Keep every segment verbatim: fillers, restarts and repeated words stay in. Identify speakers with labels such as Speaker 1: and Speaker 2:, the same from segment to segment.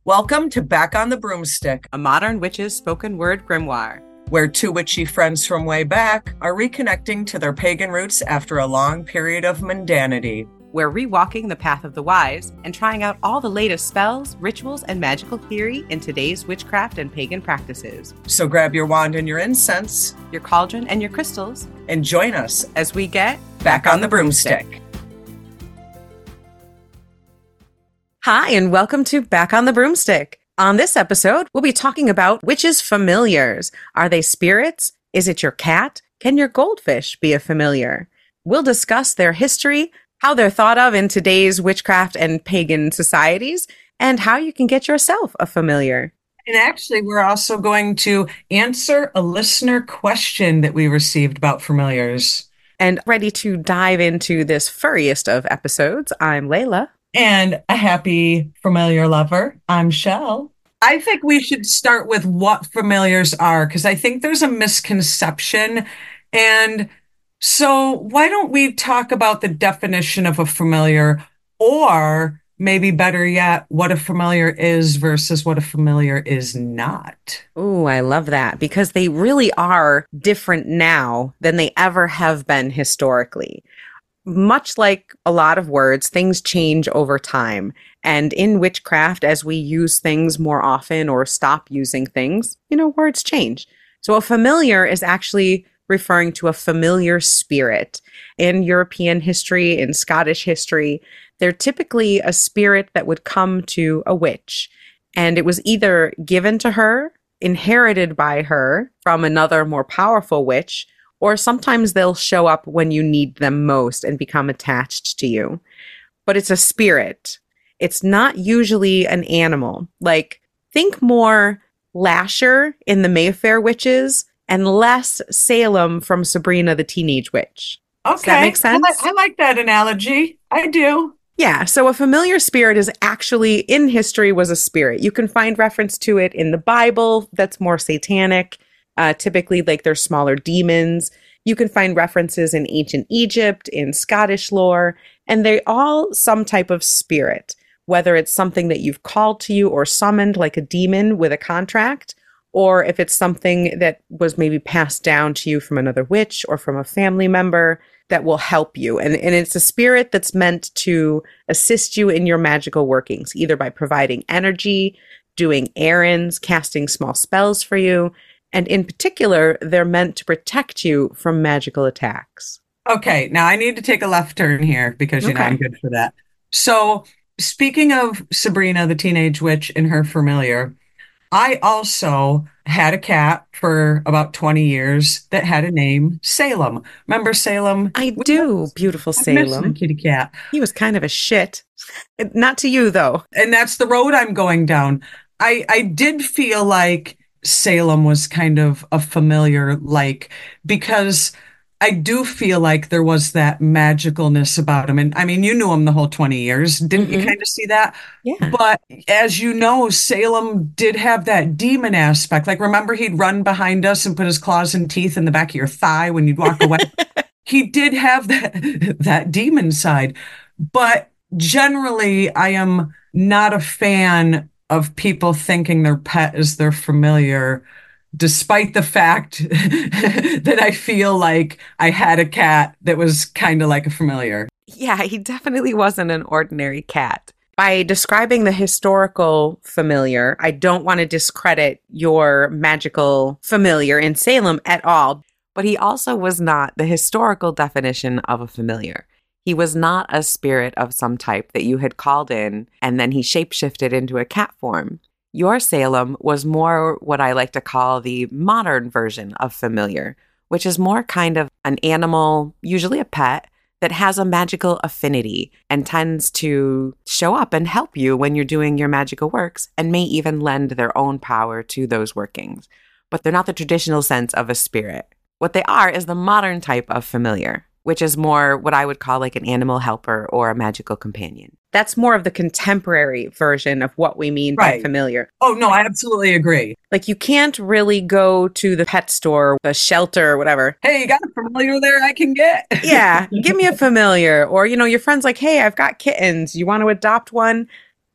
Speaker 1: Welcome to Back on the Broomstick,
Speaker 2: a modern witch's spoken word grimoire,
Speaker 1: where two witchy friends from way back are reconnecting to their pagan roots after a long period of mundanity.
Speaker 2: We're rewalking the path of the wise and trying out all the latest spells, rituals, and magical theory in today's witchcraft and pagan practices.
Speaker 1: So grab your wand and your incense,
Speaker 2: your cauldron and your crystals,
Speaker 1: and join us
Speaker 2: as we get
Speaker 1: Back on the Broomstick.
Speaker 2: Hi, and welcome to Back on the Broomstick. On this episode, we'll be talking about witches' familiars. Are they spirits? Is it your cat? Can your goldfish be a familiar? We'll discuss their history, how they're thought of in today's witchcraft and pagan societies, and how you can get yourself a familiar.
Speaker 1: And actually, we're also going to answer a listener question that we received about familiars.
Speaker 2: And ready to dive into this furriest of episodes, I'm Layla.
Speaker 1: And a happy familiar lover, I'm Shell. I think we should start with what familiars are, because I think there's a misconception. And so why don't we talk about the definition of a familiar, or maybe better yet, what a familiar is versus what a familiar is not.
Speaker 2: Ooh, I love that, because they really are different now than they ever have been historically. Much like a lot of words, things change over time. And in witchcraft, as we use things more often or stop using things, you know, words change. So a familiar is actually referring to a familiar spirit. In European history, in Scottish history, they're typically a spirit that would come to a witch. And it was either given to her, inherited by her from another more powerful witch, or sometimes they'll show up when you need them most and become attached to you. But it's a spirit. It's not usually an animal. Like, think more Lasher in the Mayfair Witches and less Salem from Sabrina the Teenage Witch.
Speaker 1: Okay.
Speaker 2: Does that make sense?
Speaker 1: I like, I like that analogy. I do.
Speaker 2: Yeah, so a familiar spirit is actually, in history, was a spirit. You can find reference to it in the Bible that's more satanic. Uh, typically, like, they're smaller demons. You can find references in ancient Egypt, in Scottish lore, and they all some type of spirit, whether it's something that you've called to you or summoned like a demon with a contract, or if it's something that was maybe passed down to you from another witch or from a family member that will help you. And, and it's a spirit that's meant to assist you in your magical workings, either by providing energy, doing errands, casting small spells for you. And in particular, they're meant to protect you from magical attacks.
Speaker 1: Okay, now I need to take a left turn here because, you
Speaker 2: Okay.
Speaker 1: know, I'm good for that. So speaking of Sabrina, the Teenage Witch, and her familiar, I also had a cat for about twenty years that had a name, Salem. Remember Salem?
Speaker 2: I do, beautiful
Speaker 1: I miss my
Speaker 2: Salem.
Speaker 1: kitty cat.
Speaker 2: He was kind of a shit. Not to you, though.
Speaker 1: And that's the road I'm going down. I, I did feel like Salem was kind of a familiar, like, because I do feel like there was that magicalness about him. And I mean, you knew him the whole twenty years. Didn't
Speaker 2: Mm-hmm.
Speaker 1: you kind of see that?
Speaker 2: Yeah.
Speaker 1: But as you know, Salem did have that demon aspect. Like, remember, he'd run behind us and put his claws and teeth in the back of your thigh when you'd walk away. He did have that, that demon side. But generally, I am not a fan of people thinking their pet is their familiar, despite the fact that I feel like I had a cat that was kind of like a familiar.
Speaker 2: Yeah, he definitely wasn't an ordinary cat. By describing the historical familiar, I don't want to discredit your magical familiar in Salem at all, but he also was not the historical definition of a familiar. He was not a spirit of some type that you had called in and then he shapeshifted into a cat form. Your Salem was more what I like to call the modern version of familiar, which is more kind of an animal, usually a pet, that has a magical affinity and tends to show up and help you when you're doing your magical works and may even lend their own power to those workings. But they're not the traditional sense of a spirit. What they are is the modern type of familiar, which is more what I would call like an animal helper or a magical companion. That's more of the contemporary version of what we mean
Speaker 1: Right.
Speaker 2: by familiar.
Speaker 1: Oh, no, I absolutely agree.
Speaker 2: Like, you can't really go to the pet store, the shelter, or whatever.
Speaker 1: Hey, you got a familiar there I can get?
Speaker 2: Yeah, give me a familiar. Or, you know, your friend's like, hey, I've got kittens. You want to adopt one?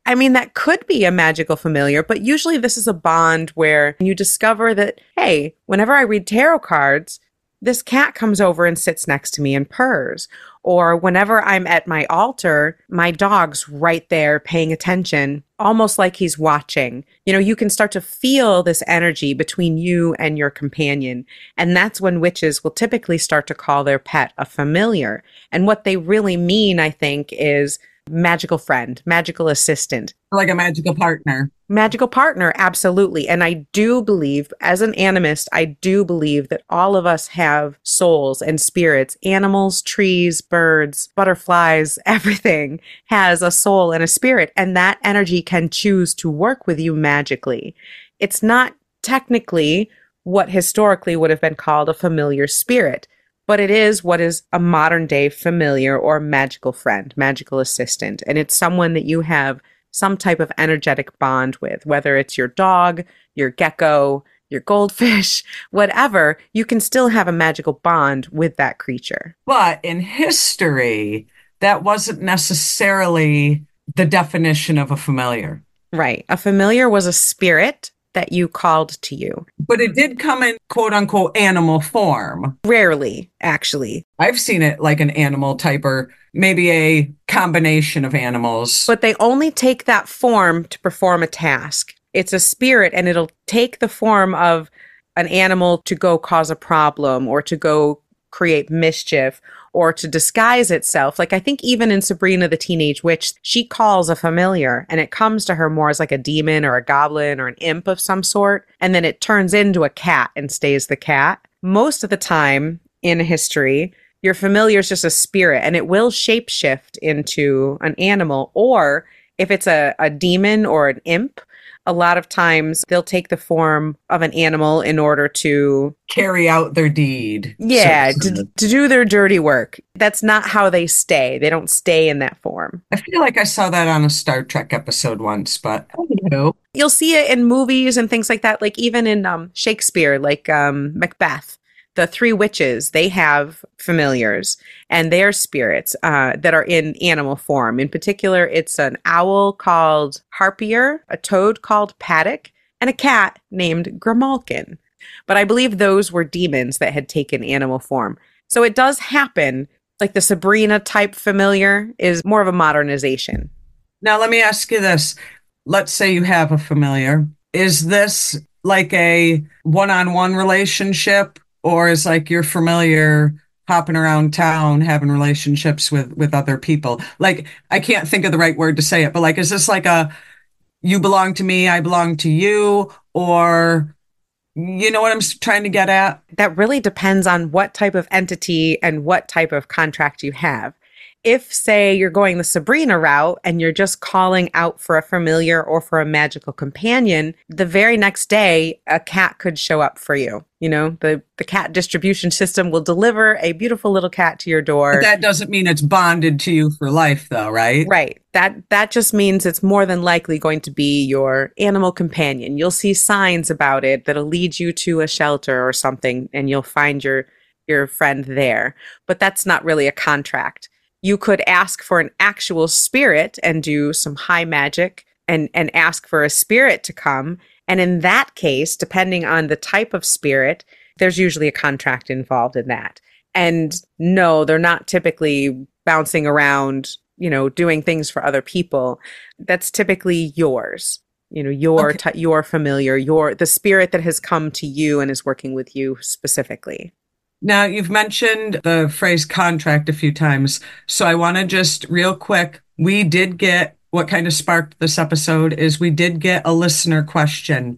Speaker 2: I mean, that could be a magical familiar, but usually this is a bond where you discover that, hey, whenever I read tarot cards, this cat comes over and sits next to me and purrs. Or whenever I'm at my altar, my dog's right there paying attention, almost like he's watching. You know, you can start to feel this energy between you and your companion. And that's when witches will typically start to call their pet a familiar. And what they really mean, I think, is magical friend, magical assistant.
Speaker 1: Like a magical partner.
Speaker 2: Magical partner, absolutely. And I do believe, as an animist, I do believe that all of us have souls and spirits. Animals, trees, birds, butterflies, everything has a soul and a spirit. And that energy can choose to work with you magically. It's not technically what historically would have been called a familiar spirit, but it is what is a modern day familiar or magical friend, magical assistant. And it's someone that you have some type of energetic bond with, whether it's your dog, your gecko, your goldfish, whatever, you can still have a magical bond with that creature.
Speaker 1: But in history, that wasn't necessarily the definition of a familiar.
Speaker 2: Right. A familiar was a spirit that you called to you.
Speaker 1: But it did come in quote unquote animal form.
Speaker 2: Rarely, actually.
Speaker 1: I've seen it like an animal type or maybe a combination of animals.
Speaker 2: But they only take that form to perform a task. It's a spirit and it'll take the form of an animal to go cause a problem or to go create mischief or to disguise itself. Like I think even in Sabrina the Teenage Witch, she calls a familiar and it comes to her more as like a demon or a goblin or an imp of some sort. And then it turns into a cat and stays the cat. Most of the time in history, your familiar is just a spirit and it will shapeshift into an animal. Or if it's a, a demon or an imp, a lot of times they'll take the form of an animal in order to
Speaker 1: carry out their deed.
Speaker 2: Yeah, so to, to do their dirty work. That's not how they stay. They don't stay in that form.
Speaker 1: I feel like I saw that on a Star Trek episode once, but you know.
Speaker 2: You'll see it in movies and things like that, like even in um, Shakespeare, like um, Macbeth. The three witches, they have familiars and they're spirits uh, that are in animal form. In particular, it's an owl called Harpier, a toad called Paddock, and a cat named Grimalkin. But I believe those were demons that had taken animal form. So it does happen. Like the Sabrina type familiar is more of a modernization.
Speaker 1: Now, let me ask you this. Let's say you have a familiar. Is this like a one-on-one relationship? Or is like you're familiar hopping around town, having relationships with, with other people? Like, I can't think of the right word to say it, but like, is this like a, you belong to me, I belong to you? Or, you know what I'm trying to get at?
Speaker 2: That really depends on what type of entity and what type of contract you have. If, say, you're going the Sabrina route and you're just calling out for a familiar or for a magical companion, the very next day, a cat could show up for you. You know, the, the cat distribution system will deliver a beautiful little cat to your door.
Speaker 1: But that doesn't mean it's bonded to you for life, though, right?
Speaker 2: Right. That that just means it's more than likely going to be your animal companion. You'll see signs about it that'll lead you to a shelter or something, and you'll find your your friend there. But that's not really a contract. You could ask for an actual spirit and do some high magic and, and ask for a spirit to come. And in that case, depending on the type of spirit, there's usually a contract involved in that. And no, they're not typically bouncing around, you know, doing things for other people. That's typically yours. You know, your
Speaker 1: Okay.
Speaker 2: t- your familiar, your the spirit that has come to you and is working with you specifically.
Speaker 1: Now, you've mentioned the phrase contract a few times. So I want to just real quick, we did get what kind of sparked this episode is we did get a listener question.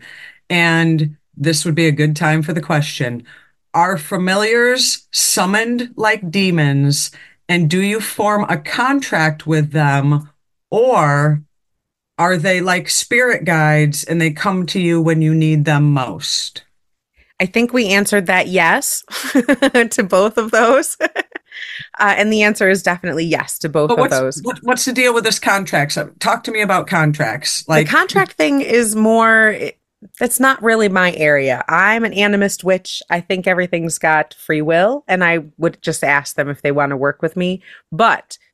Speaker 1: And this would be a good time for the question. Are familiars summoned like demons? And do you form a contract with them? Or are they like spirit guides and they come to you when you need them most?
Speaker 2: I think we answered that yes to both of those. uh, and the answer is definitely yes to both
Speaker 1: But
Speaker 2: of
Speaker 1: what's,
Speaker 2: those.
Speaker 1: what, what's the deal with this contract? So talk to me about contracts. Like
Speaker 2: The contract thing is more, that's not really my area. I'm an animist witch. I think everything's got free will, and I would just ask them if they want to work with me. But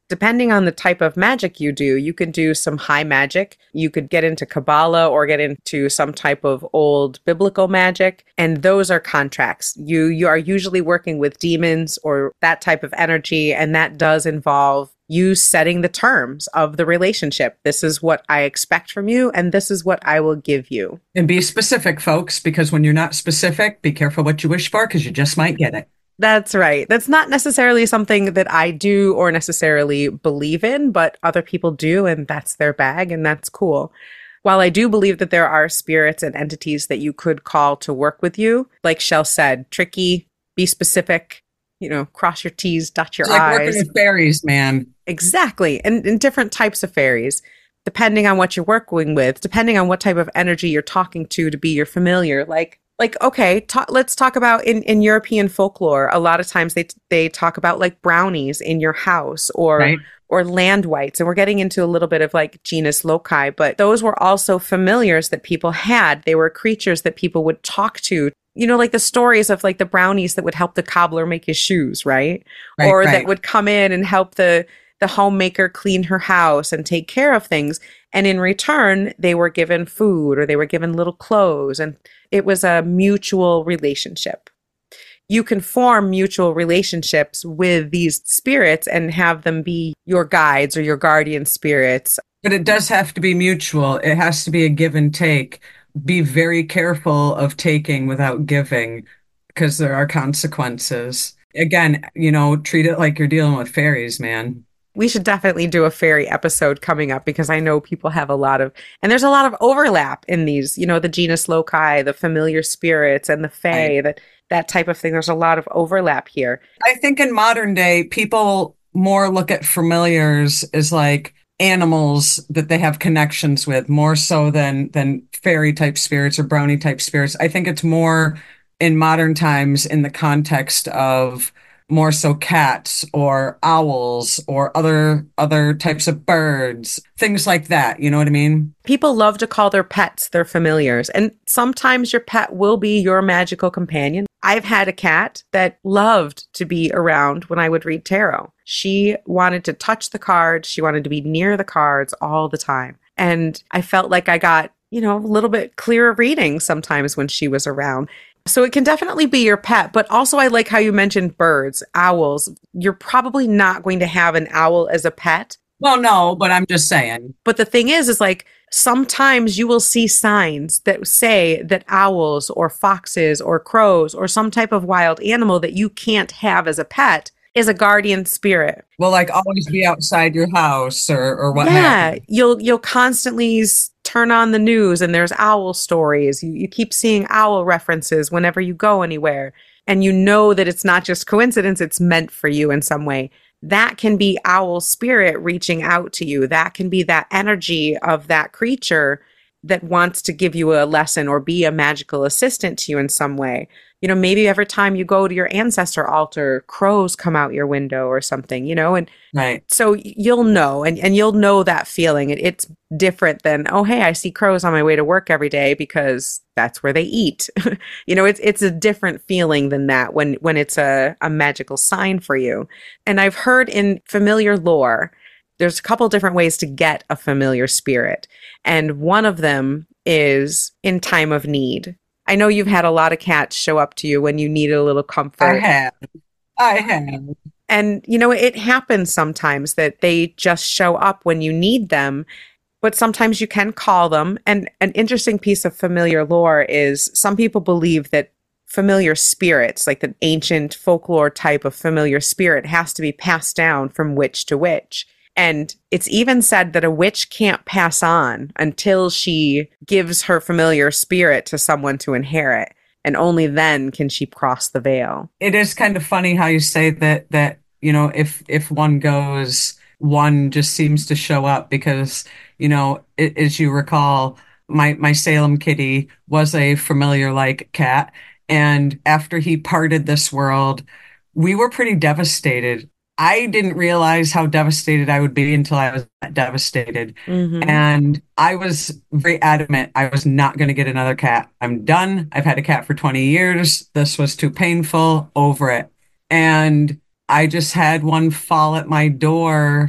Speaker 2: depending on the type of magic you do, you could do some high magic. You could get into Kabbalah or get into some type of old biblical magic. And those are contracts. You, you are usually working with demons or that type of energy. And that does involve you setting the terms of the relationship. This is what I expect from you, and this is what I will give you.
Speaker 1: And be specific, folks, because when you're not specific, be careful what you wish for, because you just might get it.
Speaker 2: That's right. That's not necessarily something that I do or necessarily believe in, but other people do, and that's their bag, and that's cool. While I do believe that there are spirits and entities that you could call to work with you, like Shell said, tricky, be specific, you know, cross your T's, dot your
Speaker 1: It's like
Speaker 2: I's.
Speaker 1: working with fairies, man.
Speaker 2: Exactly. And, and different types of fairies, depending on what you're working with, depending on what type of energy you're talking to to be your familiar. Like, like okay, ta- let's talk about in, in European folklore. A lot of times they they talk about like brownies in your house or right. or land wights. And we're getting into a little bit of like genus loci, but those were also familiars that people had. They were creatures that people would talk to. You know, like the stories of like the brownies that would help the cobbler make his shoes, right? right or right. that would come in and help the the homemaker clean her house and take care of things. And in return, they were given food or they were given little clothes. And it was a mutual relationship. You can form mutual relationships with these spirits and have them be your guides or your guardian spirits.
Speaker 1: But it does have to be mutual. It has to be a give and take. Be very careful of taking without giving, because there are consequences. Again, you know, treat it like you're dealing with fairies, man.
Speaker 2: We should definitely do a fairy episode coming up, because I know people have a lot of, and there's a lot of overlap in these, you know, the genus loci, the familiar spirits and the fae, right. that, that type of thing. There's a lot of overlap here.
Speaker 1: I think in modern day, people more look at familiars as like animals that they have connections with, more so than, than fairy type spirits or brownie type spirits. I think it's more in modern times in the context of more so cats or owls or other other types of birds, things like that. You know what I mean?
Speaker 2: People love to call their pets their familiars. And sometimes your pet will be your magical companion. I've had a cat that loved to be around when I would read tarot. She wanted to touch the cards. She wanted to be near the cards all the time. And I felt like I got, you know, a little bit clearer reading sometimes when she was around. So it can definitely be your pet, but also I like how you mentioned birds, owls. You're probably not going to have an owl as a pet.
Speaker 1: Well, no, but I'm just saying.
Speaker 2: But the thing is, is like sometimes you will see signs that say that owls or foxes or crows or some type of wild animal that you can't have as a pet is a guardian spirit.
Speaker 1: Well, like always be outside your house or, or what
Speaker 2: Yeah,
Speaker 1: happened.
Speaker 2: you'll you'll constantly turn on the news and there's owl stories. You, you keep seeing owl references whenever you go anywhere. And you know that it's not just coincidence, it's meant for you in some way. That can be owl spirit reaching out to you. That can be that energy of that creature that wants to give you a lesson or be a magical assistant to you in some way. You know, maybe every time you go to your ancestor altar, crows come out your window or something, you know, and
Speaker 1: right.
Speaker 2: So you'll know, and, and you'll know that feeling. It, it's different than, oh, hey, I see crows on my way to work every day because that's where they eat. You know, it's it's a different feeling than that when, when it's a, a magical sign for you. And I've heard in familiar lore, there's a couple different ways to get a familiar spirit. And one of them is in time of need. I know you've had a lot of cats show up to you when you needed a little comfort.
Speaker 1: I have. I have.
Speaker 2: And, you know, it happens sometimes that they just show up when you need them, but sometimes you can call them. And an interesting piece of familiar lore is some people believe that familiar spirits, like the ancient folklore type of familiar spirit, has to be passed down from witch to witch. And it's even said that a witch can't pass on until she gives her familiar spirit to someone to inherit. And only then can she cross the veil.
Speaker 1: It is kind of funny how you say that, that, you know, if, if one goes, one just seems to show up because, you know, it, as you recall, my, my Salem kitty was a familiar like cat. And after he parted this world, we were pretty devastated. I didn't realize how devastated I would be until I was devastated. Mm-hmm. And I was very adamant I was not going to get another cat. I'm done. I've had a cat for twenty years. This was too painful. Over it. And I just had one fall at my door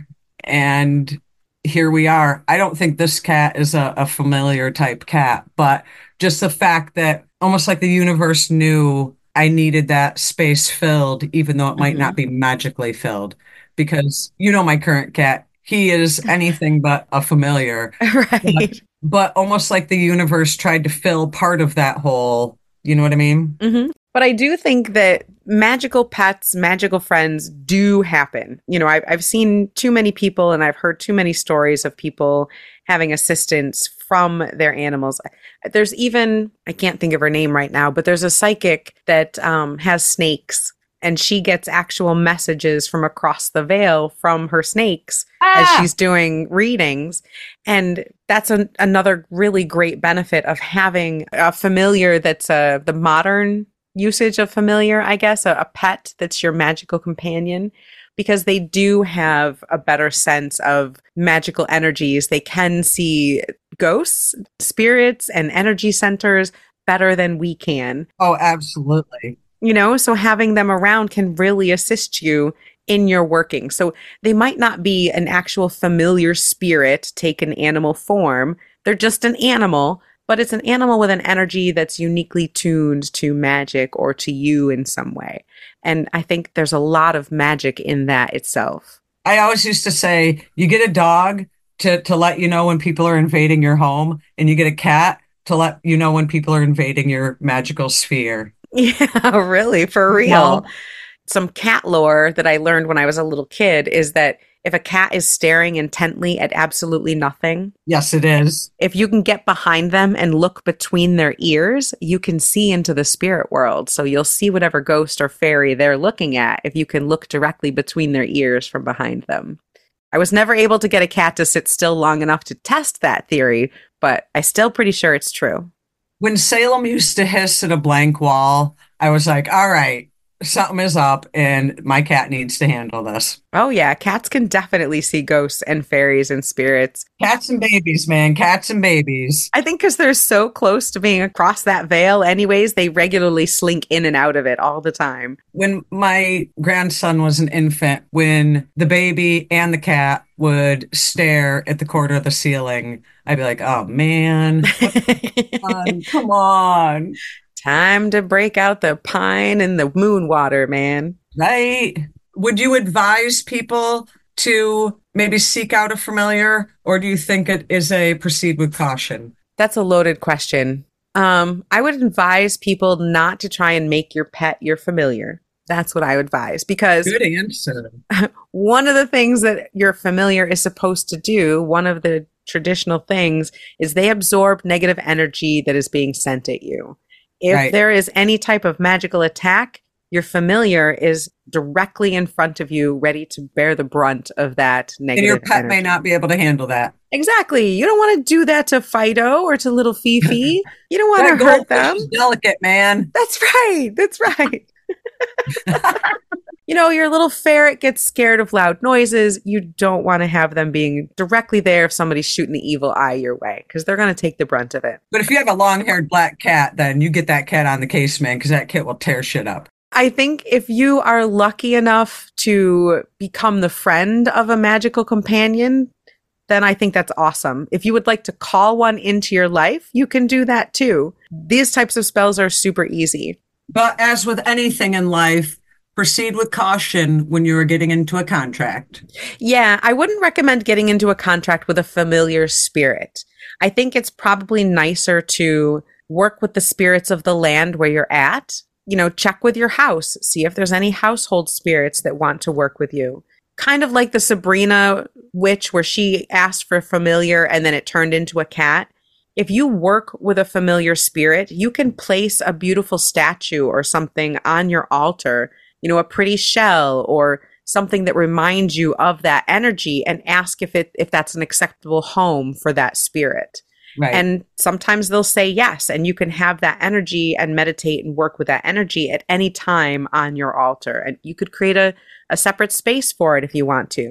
Speaker 1: And here we are. I don't think this cat is a, a familiar type cat, but just the fact that almost like the universe knew I needed that space filled, even though it might not
Speaker 2: Hmm.
Speaker 1: be magically filled. Because you know my current cat, he is anything but a familiar. But,
Speaker 2: Right.
Speaker 1: but almost like the universe tried to fill part of that hole. You know what I mean?
Speaker 2: Hmm. But I do think that magical pets, magical friends do happen. You know, I've, I've seen too many people and I've heard too many stories of people having assistance from their animals. There's even, I can't think of her name right now, but there's a psychic that um, has snakes and she gets actual messages from across the veil from her snakes as
Speaker 1: Ah,
Speaker 2: she's doing readings. And that's an, another really great benefit of having a familiar that's uh, the modern usage of familiar, I guess, a, a pet that's your magical companion, because they do have a better sense of magical energies. They can see ghosts, spirits, and energy centers better than we can.
Speaker 1: oh, absolutely.
Speaker 2: You know, so having them around can really assist you in your working. So they might not be an actual familiar spirit take an animal form. They're just an animal, but it's an animal with an energy that's uniquely tuned to magic or to you in some way. And I think there's a lot of magic in that itself.
Speaker 1: I always used to say you get a dog to to let you know when people are invading your home, and you get a cat to let you know when people are invading your magical sphere.
Speaker 2: Yeah, really, for real.
Speaker 1: Well,
Speaker 2: Some cat lore that I learned when I was a little kid is that if a cat is staring intently at absolutely nothing,
Speaker 1: yes, it is.
Speaker 2: if you can get behind them and look between their ears, you can see into the spirit world. So you'll see whatever ghost or fairy they're looking at if you can look directly between their ears from behind them. I was never able to get a cat to sit still long enough to test that theory, but I'm still pretty sure it's true.
Speaker 1: When Salem used to hiss at a blank wall, I was like, all right, something is up, and my cat needs to handle this.
Speaker 2: Oh, yeah, cats can definitely see ghosts and fairies and spirits.
Speaker 1: Cats and babies, man, cats and babies.
Speaker 2: I think because they're so close to being across that veil, anyways, they regularly slink in and out of it all the time.
Speaker 1: When my grandson was an infant, when the baby and the cat would stare at the corner of the ceiling, I'd be like, oh man, what on? Come on.
Speaker 2: Time to break out the pine and the moon water, man.
Speaker 1: Right? Would you advise people to maybe seek out a familiar, or do you think it is a proceed with caution?
Speaker 2: That's a loaded question. Um, I would advise people not to try and make your pet your familiar. That's what I would advise because
Speaker 1: Good answer.
Speaker 2: one of the things that your familiar is supposed to do, one of the traditional things, is they absorb negative energy that is being sent at you. If
Speaker 1: Right.
Speaker 2: there is any type of magical attack, your familiar is directly in front of you, ready to bear the brunt of that
Speaker 1: And your
Speaker 2: negative
Speaker 1: pet may
Speaker 2: energy.
Speaker 1: not be able to handle that.
Speaker 2: Exactly. You don't want to do that to Fido or to little Fifi. You don't
Speaker 1: That
Speaker 2: want to hurt
Speaker 1: goldfish
Speaker 2: them.
Speaker 1: is delicate, man.
Speaker 2: That's right. That's right. You know, your little ferret gets scared of loud noises. You don't want to have them being directly there if somebody's shooting the evil eye your way because they're going to take the brunt of it.
Speaker 1: But if you have a long-haired black cat, then you get that cat on the case, man, because that cat will tear shit up.
Speaker 2: I think if you are lucky enough to become the friend of a magical companion, then I think that's awesome. If you would like to call one into your life, you can do that too. These types of spells are super easy.
Speaker 1: But as with anything in life, proceed with caution when you are getting into a contract.
Speaker 2: Yeah, I wouldn't recommend getting into a contract with a familiar spirit. I think it's probably nicer to work with the spirits of the land where you're at. You know, check with your house, see if there's any household spirits that want to work with you. Kind of like the Sabrina witch, where she asked for a familiar and then it turned into a cat. If you work with a familiar spirit, you can place a beautiful statue or something on your altar, you know, a pretty shell or something that reminds you of that energy and ask if it if that's an acceptable home for that spirit.
Speaker 1: Right.
Speaker 2: And sometimes they'll say yes, and you can have that energy and meditate and work with that energy at any time on your altar. And you could create a, a separate space for it if you want to.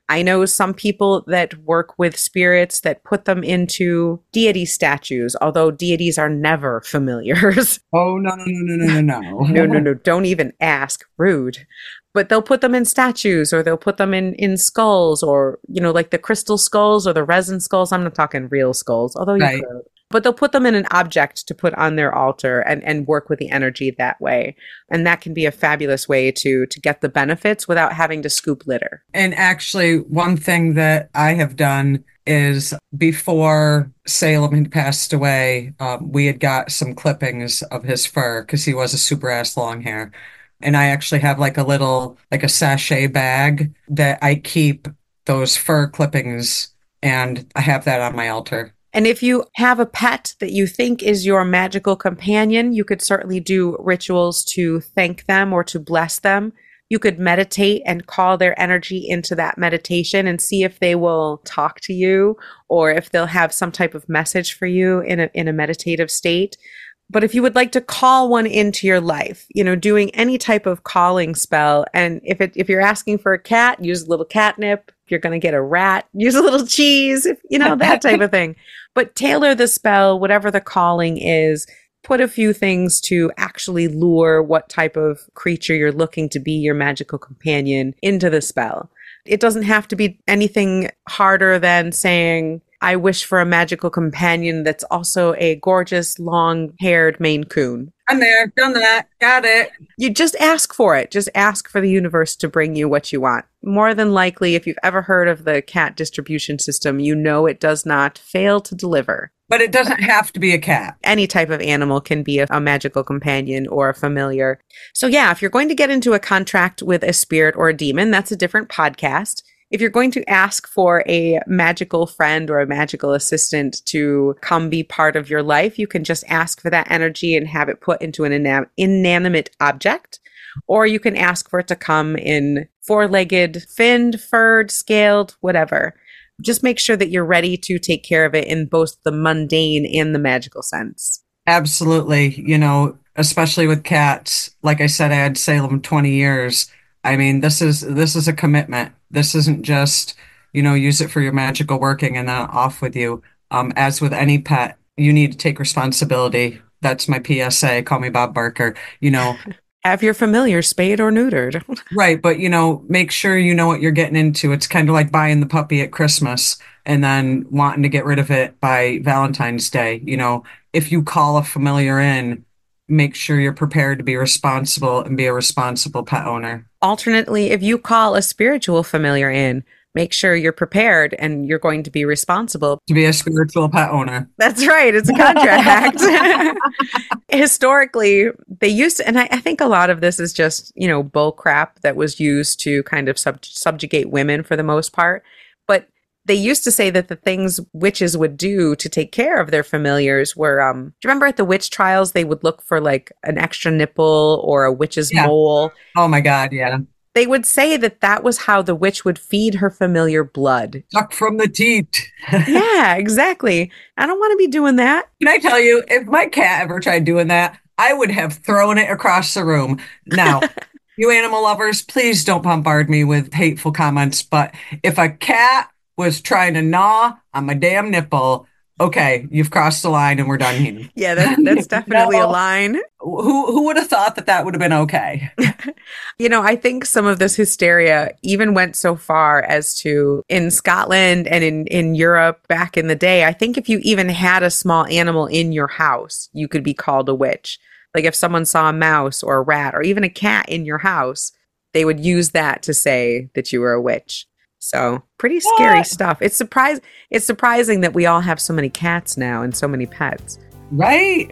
Speaker 2: I know some people that work with spirits that put them into deity statues, although deities are never familiars.
Speaker 1: Oh, no, no, no, no, no, no, no.
Speaker 2: No, no, no. Don't even ask. Rude. But they'll put them in statues, or they'll put them in, in skulls, or, you know, like the crystal skulls or the resin skulls. I'm not talking real skulls, although you
Speaker 1: Right.
Speaker 2: could. But they'll put them in an object to put on their altar and, and work with the energy that way. And that can be a fabulous way to to get the benefits without having to scoop litter.
Speaker 1: And actually, one thing that I have done is before Salem had passed away, um, we had got some clippings of his fur because he was a super ass long hair. And I actually have like a little, like a sachet bag that I keep those fur clippings, and I have that on my altar.
Speaker 2: And if you have a pet that you think is your magical companion, you could certainly do rituals to thank them or to bless them. You could meditate and call their energy into that meditation and see if they will talk to you or if they'll have some type of message for you in a, in a meditative state. But if you would like to call one into your life, you know, doing any type of calling spell, and if it if you're asking for a cat, use a little catnip. If you're going to get a rat, use a little cheese, if, you know, that type of thing. But tailor the spell, whatever the calling is. Put a few things to actually lure what type of creature you're looking to be your magical companion into the spell. It doesn't have to be anything harder than saying, I wish for a magical companion that's also a gorgeous, long-haired Maine Coon.
Speaker 1: I'm there, done that, got it.
Speaker 2: You just ask for it. Just ask for the universe to bring you what you want. More than likely, if you've ever heard of the cat distribution system, you know it does not fail to deliver.
Speaker 1: But it doesn't have to be a cat.
Speaker 2: Any type of animal can be a, a magical companion or a familiar. So yeah, if you're going to get into a contract with a spirit or a demon, that's a different podcast. If you're going to ask for a magical friend or a magical assistant to come be part of your life, you can just ask for that energy and have it put into an inam- inanimate object. Or you can ask for it to come in four-legged, finned, furred, scaled, whatever. Just make sure that you're ready to take care of it in both the mundane and the magical sense.
Speaker 1: Absolutely. You know, especially with cats. Like I said, I had Salem twenty years. I mean, this is this is a commitment. This isn't just, you know, use it for your magical working and then off with you. Um, as with any pet, you need to take responsibility. That's my P S A. Call me Bob Barker. You know,
Speaker 2: have your familiar spayed or neutered.
Speaker 1: Right. But, you know, make sure you know what you're getting into. It's kind of like buying the puppy at Christmas and then wanting to get rid of it by Valentine's Day. You know, if you call a familiar in, make sure you're prepared to be responsible and be a responsible pet owner.
Speaker 2: Alternately, if you call a spiritual familiar in, make sure you're prepared and you're going to be responsible.
Speaker 1: To be a spiritual pet owner.
Speaker 2: That's right. It's a contract. Historically, they used to, and I, I think a lot of this is just, you know, bull crap that was used to kind of sub- subjugate women for the most part. But they used to say that the things witches would do to take care of their familiars were, um, do you remember at the witch trials, they would look for like an extra nipple or a witch's
Speaker 1: Yeah.
Speaker 2: mole?
Speaker 1: Oh my God, yeah.
Speaker 2: They would say that that was how the witch would feed her familiar blood.
Speaker 1: Suck from the teat.
Speaker 2: Yeah, exactly. I don't want to be doing that.
Speaker 1: Can I tell you, if my cat ever tried doing that, I would have thrown it across the room. Now, you animal lovers, please don't bombard me with hateful comments. But if a cat was trying to gnaw on my damn nipple, okay, you've crossed the line and we're done here.
Speaker 2: Yeah, that, that's definitely
Speaker 1: No.
Speaker 2: a line.
Speaker 1: Who who would have thought that that would have been okay?
Speaker 2: You know, I think some of this hysteria even went so far as to, in Scotland and in, in Europe back in the day, I think if you even had a small animal in your house, you could be called a witch. Like if someone saw a mouse or a rat or even a cat in your house, they would use that to say that you were a witch. So pretty scary
Speaker 1: What?
Speaker 2: stuff. It's surprise. It's surprising that we all have so many cats now and so many pets.
Speaker 1: Right?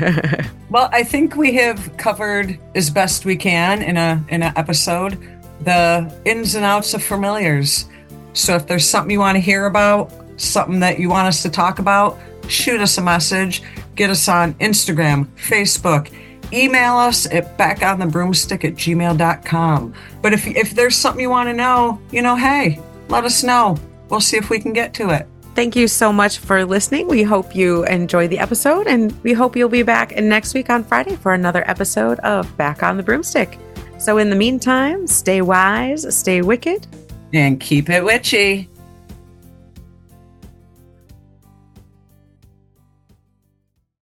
Speaker 1: Well, I think we have covered as best we can in a in an episode the ins and outs of familiars. So if there's something you want to hear about, something that you want us to talk about, shoot us a message. Get us on Instagram, Facebook. Email us at backonthebroomstick at gmail dot com. But if if there's something you want to know, you know, hey, let us know. We'll see if we can get to it.
Speaker 2: Thank you so much for listening. We hope you enjoyed the episode, and we hope you'll be back next week on Friday for another episode of Back on the Broomstick. So in the meantime, stay wise, stay wicked,
Speaker 1: And keep it witchy.